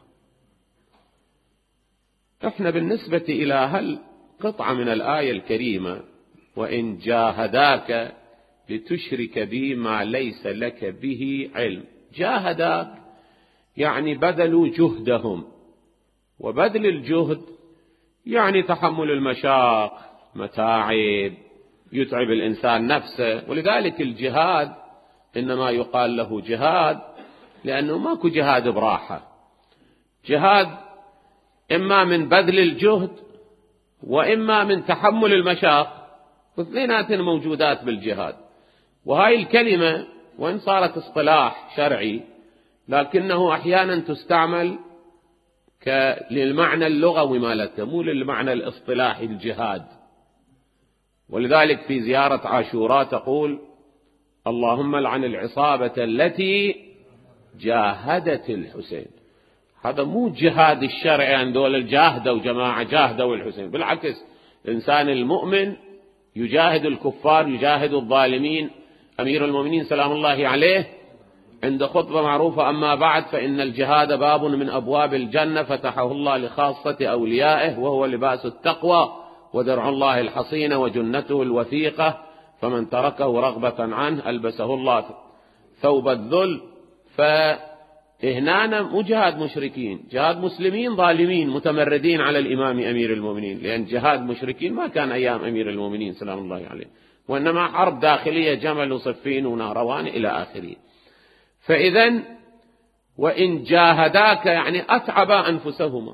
إحنا بالنسبة إلى هل قطعة من الآية الكريمة وإن جاهداك لتشرك بي ما ليس لك به علم، جاهداك يعني بذلوا جهدهم، وبذل الجهد يعني تحمل المشاق، متاعب، يتعب الإنسان نفسه. ولذلك الجهاد إنما يقال له جهاد لأنه ماكو جهاد براحة، جهاد إما من بذل الجهد وإما من تحمل المشاق، واثنينات موجودات بالجهاد. وهاي الكلمة وإن صارت اصطلاح شرعي لكنه أحيانا تستعمل للمعنى اللغوي مالته، مو للمعنى الاصطلاحي الجهاد. ولذلك في زيارة عاشوراء تقول اللهم لعن العصابة التي جاهدت الحسين. هذا مو جهاد الشرعي عن دول الجاهدة وجماعة جاهدوا الحسين، بالعكس الإنسان المؤمن يجاهد الكفار، يجاهد الظالمين. أمير المؤمنين سلام الله عليه عند خطبة معروفة أما بعد فإن الجهاد باب من أبواب الجنة فتحه الله لخاصة أوليائه وهو لباس التقوى ودرع الله الحصين وجنته الوثيقة، فمن تركه رغبة عنه ألبسه الله ثوب الذل. فإهنانا مو جهاد مشركين، جهاد مسلمين ظالمين متمردين على الإمام أمير المؤمنين، لأن جهاد مشركين ما كان أيام أمير المؤمنين سلام الله عليه، وإنما حرب داخلية جمل وصفين ونهروان إلى آخره. فإذن وإن جاهداك يعني أتعبا أنفسهما،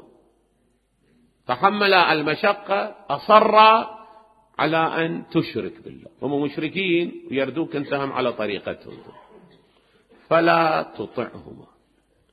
تحملا المشقة، أصرا على أن تشرك بالله، هم مشركين ويردوك انتهم على طريقتهم، فلا تطعهما.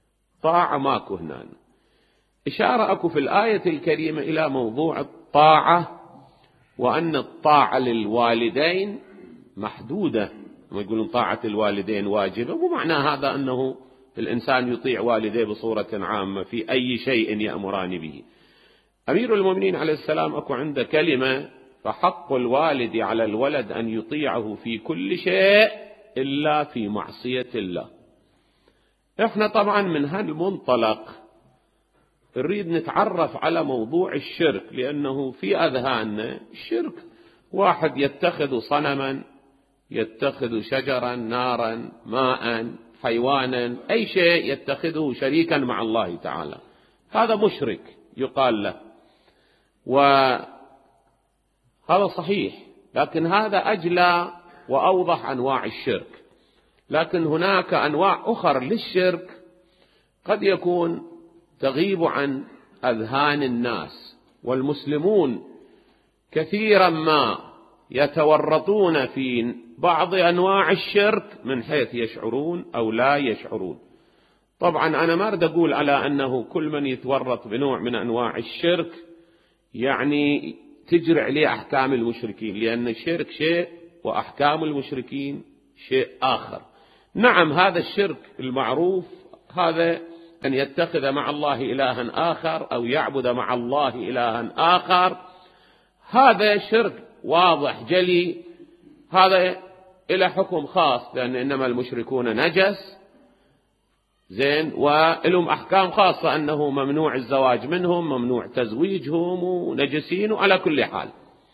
طاعة ماكو هنا. إشارة أكو في الآية الكريمة إلى موضوع الطاعة، وأن الطاعة للوالدين محدودة. لما يقولون طاعة الوالدين واجبة، ومعنى هذا أنه الإنسان يطيع والديه بصورة عامة في أي شيء يأمران به. أمير المؤمنين عليه السلام أكو عنده كلمة: فحق الوالد على الولد أن يطيعه في كل شيء إلا في معصية الله. إحنا طبعا من هالمنطلق نريد نتعرف على موضوع الشرك، لأنه في أذهاننا الشرك واحد يتخذ صنما، يتخذ شجرا، نارا، ماء، حيوانا، أي شيء يتخذه شريكا مع الله تعالى، هذا مشرك يقال له. وهذا صحيح، لكن هذا أجلى وأوضح أنواع الشرك. لكن هناك أنواع أخرى للشرك قد يكون تغيب عن أذهان الناس، والمسلمون كثيرا ما يتورطون في بعض أنواع الشرك من حيث يشعرون أو لا يشعرون. طبعا أنا ما أريد أقول على أنه كل من يتورط بنوع من أنواع الشرك يعني تجري عليه أحكام المشركين، لأن الشرك شيء وأحكام المشركين شيء آخر. نعم، هذا الشرك المعروف هذا أن يتخذ مع الله إلها آخر أو يعبد مع الله إلها آخر، هذا شرك واضح جلي، هذا إلى حكم خاص، لأن إنما المشركون نجس زين، ولهم أحكام خاصة أنه ممنوع الزواج منهم، ممنوع تزويجهم، ونجسين، وعلى كل حال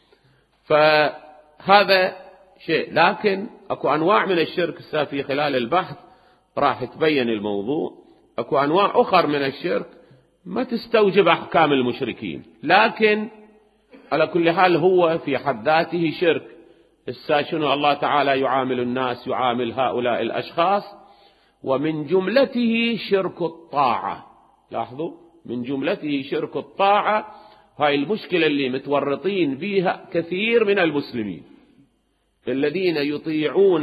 فهذا شيء. لكن أكو أنواع من الشرك في خلال البحث راح تبين الموضوع. أكو أنواع أخرى من الشرك ما تستوجب أحكام المشركين، لكن على كل حال هو في حد ذاته شرك. الساشن الله تعالى يعامل الناس، يعامل هؤلاء الأشخاص، ومن جملته شرك الطاعة. لاحظوا، من جملته شرك الطاعة. هاي المشكلة اللي متورطين بيها كثير من المسلمين، الذين يطيعون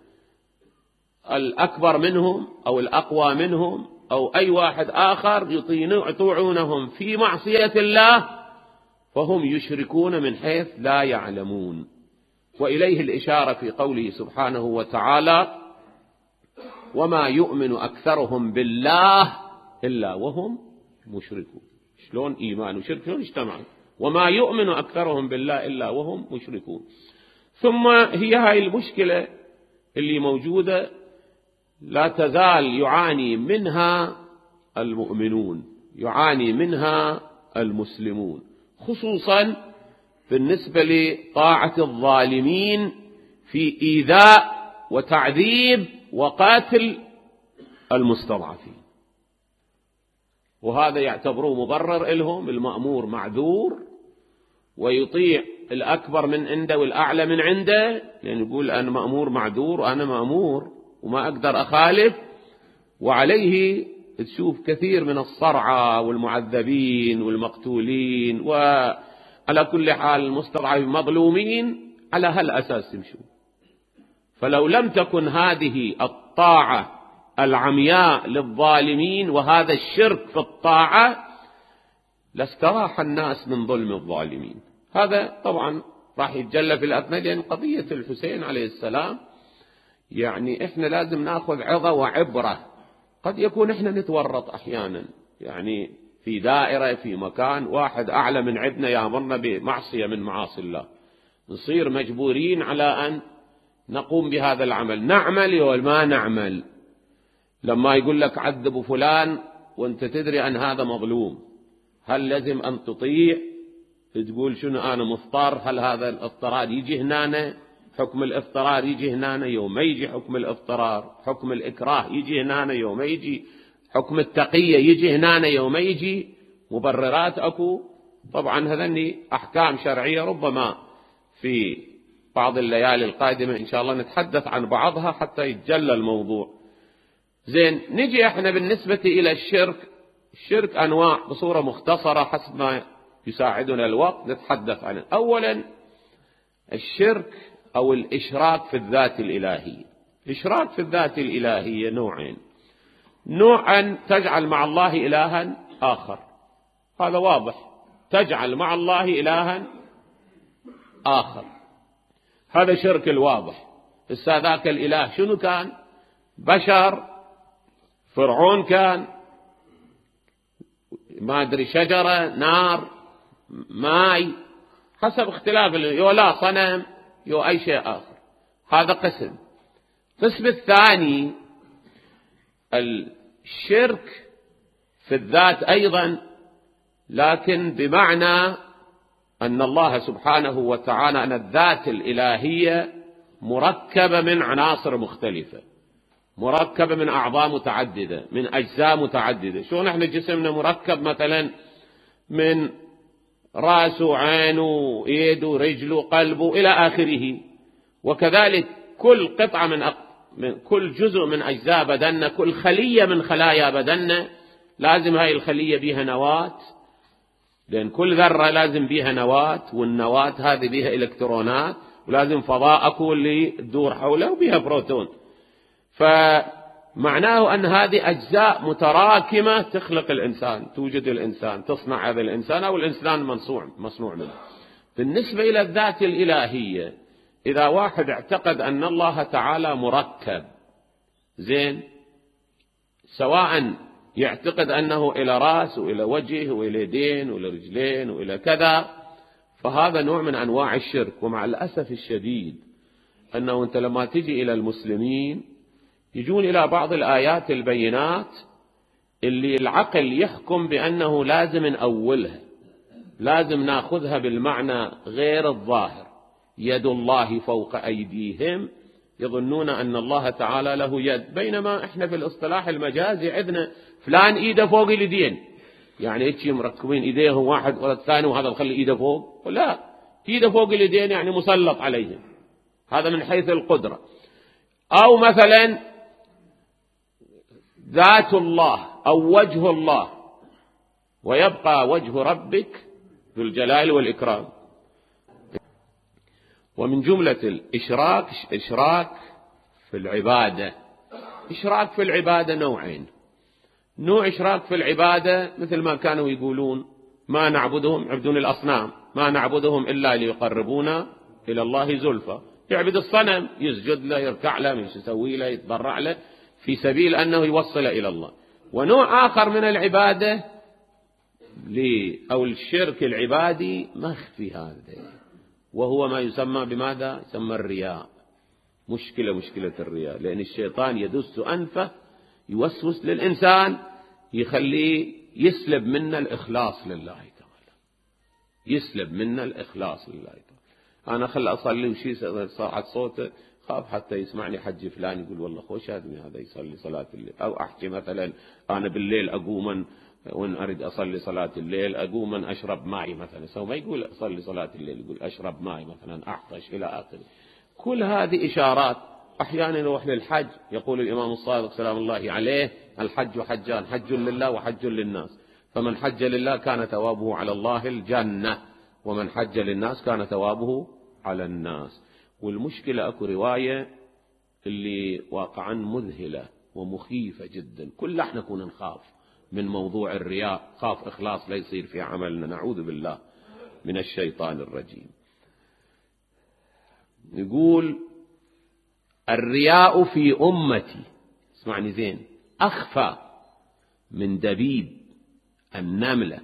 الأكبر منهم أو الأقوى منهم أو أي واحد آخر، يطيعونهم في معصية الله، فهم يشركون من حيث لا يعلمون. وإليه الإشارة في قوله سبحانه وتعالى: وما يؤمن أكثرهم بالله إلا وهم مشركون. شلون إيمان وشرك شلون اجتمعوا؟ وما يؤمن أكثرهم بالله إلا وهم مشركون. ثم هي هاي المشكلة اللي موجودة لا تزال يعاني منها المؤمنون، يعاني منها المسلمون، خصوصا بالنسبة لطاعة الظالمين في إيذاء وتعذيب وقاتل المستضعفين. وهذا يعتبروه مبرر لهم، المأمور معذور ويطيع الأكبر من عنده والأعلى من عنده، لأن يقول أنا مأمور معذور وأنا مأمور وما أقدر أخالف. وعليه تشوف كثير من الصرعى والمعذبين والمقتولين وعلى كل حال المستضعفين مظلومين على هالأساس يمشون. فلو لم تكن هذه الطاعة العمياء للظالمين وهذا الشرك في الطاعة لاستراح الناس من ظلم الظالمين. هذا طبعا راح يتجلى في الأثناء، لأن قضية الحسين عليه السلام يعني إحنا لازم نأخذ عظة وعبرة. قد يكون إحنا نتورط أحيانا، يعني في دائرة في مكان واحد أعلى من عندنا يأمرنا بمعصية من معاصي الله، نصير مجبورين على أن نقوم بهذا العمل، نعمل ولا ما نعمل. لما يقول لك عذب فلان وانت تدري أن هذا مظلوم، هل لازم أن تطيع؟ تقول شنو أنا مضطر؟ هل هذا الاضطرار يجي هنا؟ حكم الاضطرار يجي هنا يوم ما يجي حكم الاضطرار، حكم الإكراه يجي هنا يوم ما يجي، حكم التقية يجي هنا يوم ما يجي، مبررات أكو. طبعا هذني أحكام شرعية ربما في بعض الليالي القادمة إن شاء الله نتحدث عن بعضها حتى يتجلى الموضوع. زين، نجي احنا بالنسبة إلى الشرك. الشرك أنواع بصورة مختصرة حسب ما يساعدنا الوقت نتحدث عنه. أولا الشرك أو الإشراك في الذات الإلهية. الإشراك في الذات الإلهية نوعين. نوع أن تجعل مع الله إلها آخر، هذا واضح، تجعل مع الله إلها آخر، هذا شرك الواضح. ذاك الإله شنو كان؟ بشر، فرعون كان ما أدري شجرة، نار، ماء، حسب اختلاف، يو لا صنم يو أي شيء آخر. هذا قسم. القسم الثاني الشرك في الذات أيضا، لكن بمعنى أن الله سبحانه وتعالى أن الذات الإلهية مركبة من عناصر مختلفة، مركبة من أعضاء متعددة، من أجزاء متعددة. شو نحن جسمنا مركب مثلا من رأس وعين ويد ورجل وقلب إلى آخره، وكذلك كل قطعة من, أق... من كل جزء من أجزاء بدننا، كل خلية من خلايا بدننا لازم هاي الخلية بيها نواة، لأن كل ذرة لازم بيها نواة، والنواة هذه بيها إلكترونات، ولازم فضاء أكو اللي تدور حوله وبيها بروتون. فمعناه أن هذه أجزاء متراكمة تخلق الإنسان، توجد الإنسان، تصنع هذا الإنسان، أو الإنسان مصنوع مصنوع منه. بالنسبة إلى الذات الإلهية، إذا واحد اعتقد أن الله تعالى مركب، زين، سواء يعتقد أنه إلى رأس وإلى وجه وإلى يدين وإلى رجلين وإلى كذا، فهذا نوع من أنواع الشرك. ومع الأسف الشديد أنه أنت لما تجي إلى المسلمين يجون إلى بعض الآيات البينات اللي العقل يحكم بأنه لازم نأولها، لازم نأخذها بالمعنى غير الظاهر. يد الله فوق أيديهم يظنون أن الله تعالى له يد، بينما إحنا في الاصطلاح المجازي عندنا فلان إيده فوق اليدين، يعني إيش مركبين إيديهم واحد ولا الثاني وهذا نخلي إيده فوق، لا، إيده فوق اليدين يعني مسلط عليهم، هذا من حيث القدرة. أو مثلا ذات الله أو وجه الله، ويبقى وجه ربك ذو الجلال والإكرام. ومن جملة الإشراك إشراك في العبادة. إشراك في العبادة نوعين، نوع إشراك في العبادة مثل ما كانوا يقولون ما نعبدهم، يعبدون الأصنام، ما نعبدهم إلا ليقربونا إلى الله زلفى، يعبد الصنم، يسجد له، يركع له، مش يسوي له، يتضرع له في سبيل أنه يوصل إلى الله. ونوع آخر من العبادة أو الشرك العبادي مخفي هذا، وهو ما يسمى بماذا؟ يسمى الرياء. مشكلة مشكلة الرياء، لأن الشيطان يدس أنفه، يوسوس للإنسان، يخليه يسلب منا الإخلاص لله تعالى، يسلب منا الإخلاص لله تعالى. أنا خل أصلي وشي صاعد صوته، خاف حتى يسمعني حج فلان يقول والله خوش هذا هذا يصلي صلاة الليل. أو أحكي مثلا أنا بالليل أقوما وإن أريد أصلي صلاة الليل أقوما أشرب ماء مثلا، سو ما يقول أصلي صلاة الليل، يقول أشرب ماء مثلا، أعطش إلى آخره. كل هذه إشارات. أحيانا نروح للحج، يقول الإمام الصادق سلام الله عليه الحج حجان، حج لله وحج للناس، فمن حج لله كان ثوابه على الله الجنة، ومن حج للناس كان ثوابه على الناس. والمشكلة أكو رواية اللي واقعا مذهلة ومخيفة جدا، كل احنا كنا نخاف من موضوع الرياء، خاف إخلاص لا يصير في عملنا، نعوذ بالله من الشيطان الرجيم. يقول الرياء في أمتي، اسمعني زين، أخفى من دبيب النملة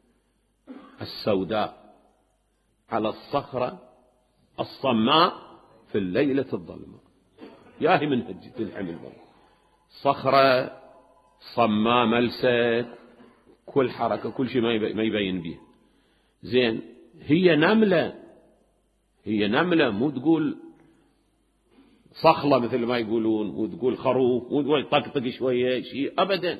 السوداء على الصخرة الصماء في الليلة الظلماء. ياهي من هجة الحمل، صخرة صماء ملسة، كل حركة كل شيء ما يبين به. زين، هي نملة، هي نملة، مو تقول صخلة مثل ما يقولون، وتقول خروف، وتقول طقطق شوية شيء، أبدا،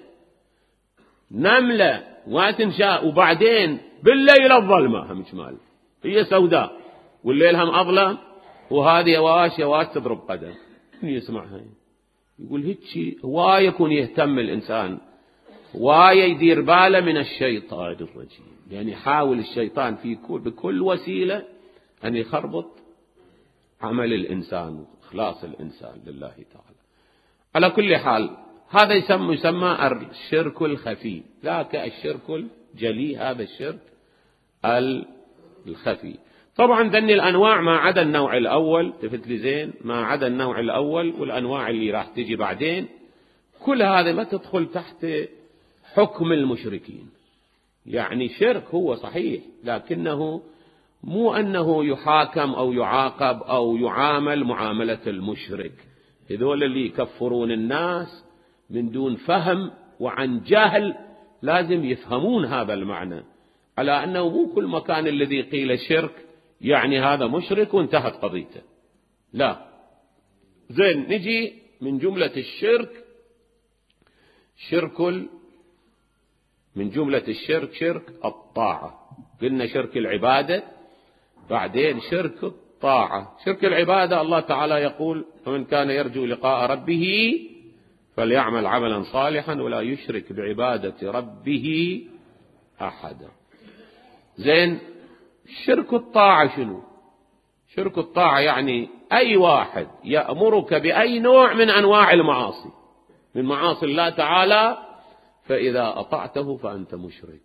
نملة ما تنشاء. وبعدين بالليل الظلمة هم شمال، هي سوداء والليل هم أظلم، وهذه يواش يواش تضرب قدم. من يسمعها يقول هيك هواية يكون يهتم الإنسان، هواية يدير باله من الشيطان الرجيم، يعني يحاول الشيطان في كل بكل وسيلة أن يخربط عمل الإنسان وإخلاص الإنسان لله تعالى. على كل حال، هذا يسمى يسمى الشرك الخفي. ذاك الشرك الجلي، هذا الشرك الخفي. طبعا ذني الأنواع ما عدا النوع الأول، تفت لي زين، ما عدا النوع الأول والأنواع اللي راح تجي بعدين، كل هذا ما تدخل تحت حكم المشركين. يعني شرك هو صحيح، لكنه مو أنه يحاكم أو يعاقب أو يعامل معاملة المشرك. هذول اللي يكفرون الناس من دون فهم وعن جهل لازم يفهمون هذا المعنى، على أنه مو كل مكان الذي قيل شرك يعني هذا مشرك وانتهت قضيته. لا. زين، نجي من جملة الشرك شرك من جملة الشرك شرك الطاعة. قلنا شرك العبادة، بعدين شرك الطاعة. شرك العبادة الله تعالى يقول: فمن كان يرجو لقاء ربه فليعمل عملا صالحا ولا يشرك بعبادة ربه أحدا. زين، شرك الطاعة شنو؟ شرك الطاعة يعني أي واحد يأمرك بأي نوع من أنواع المعاصي، من معاصي الله تعالى، فإذا أطعته فأنت مشرك.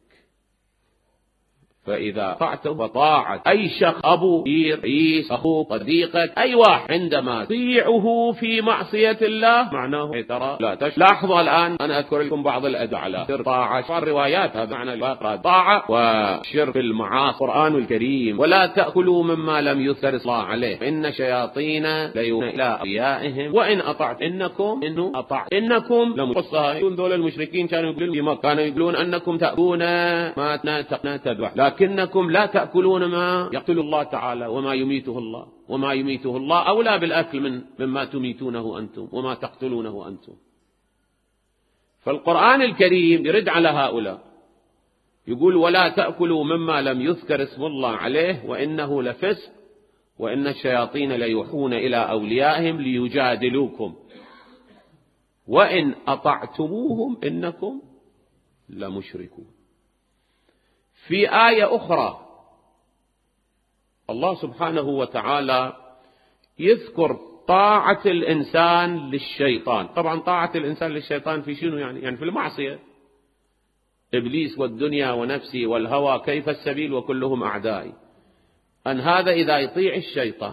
فإذا أطعته فطاعة أي شخص، أبو، كبير، رئيس، أخوك، صديقك، أي واحد، عندما تطيعه في معصية الله معناه ترى لا تش. لاحظوا الآن أنا أذكر لكم بعض الأدعاء على طاعة الروايات، هذا معنى الواقع طاعة وشرك المعاصي. القرآن الكريم: ولا تأكلوا مما لم يذكر الله عليه إن شياطين ليوحون إلى أوليائهم وإن أطعت إنكم إنه أطعت إنكم لمقصها. يقول ذول المشركين كانوا يقولون كانوا يقولون أنكم تأكلون ما تناتقنا تدوح، لكنكم لا تأكلون ما يقتل الله تعالى وما يميته الله، وما يميته الله أولى بالأكل من مما تميتونه أنتم وما تقتلونه أنتم. فالقرآن الكريم يرد على هؤلاء، يقول: ولا تأكلوا مما لم يذكر اسم الله عليه وإنه لفسق وإن الشياطين ليوحون إلى أوليائهم ليجادلوكم وإن أطعتموهم إنكم لمشركون. في آية أخرى الله سبحانه وتعالى يذكر طاعة الإنسان للشيطان. طبعا طاعة الإنسان للشيطان في شنو يعني؟ يعني في المعصية. إبليس والدنيا ونفسي والهوى كيف السبيل وكلهم أعدائي. أن هذا إذا يطيع الشيطان،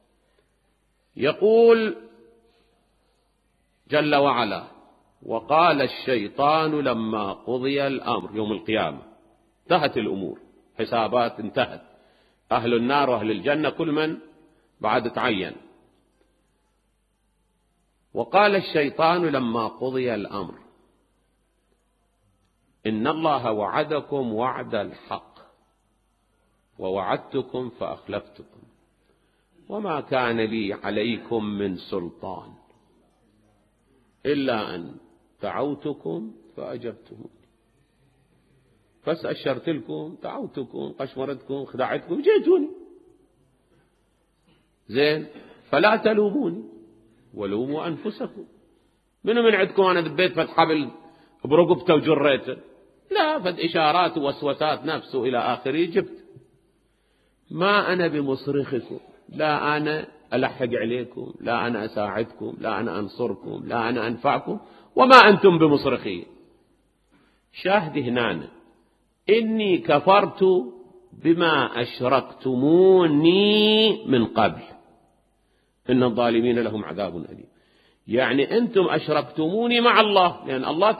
يقول جل وعلا: وقال الشيطان لما قضي الأمر، يوم القيامة انتهت الأمور، حسابات انتهت، أهل النار وأهل الجنة كل من بعد تعين. وقال الشيطان لما قضي الأمر إن الله وعدكم وعد الحق ووعدتكم فأخلفتكم وما كان لي عليكم من سلطان إلا أن دعوتكم فأجبتم، فاستأشرت لكم، دعوتكم، قشمرتكم، خدعتكم، جئتوني. زين، فلا تلوموني ولوموا أنفسكم. منو من عندكم أنا دبيت فد حبل برقبته وجريته؟ لا، فد إشارات ووسوسات نفسه إلى آخره جبت. ما أنا بمصرخكم، لا أنا ألحق عليكم، لا أنا أساعدكم، لا أنا أنصركم، لا أنا أنفعكم، وما أنتم بمصرخي. شاهد هنا: إني كفرت بما أشركتموني من قبل إن الظالمين لهم عذاب أليم. يعني أنتم أشركتموني مع الله، لأن الله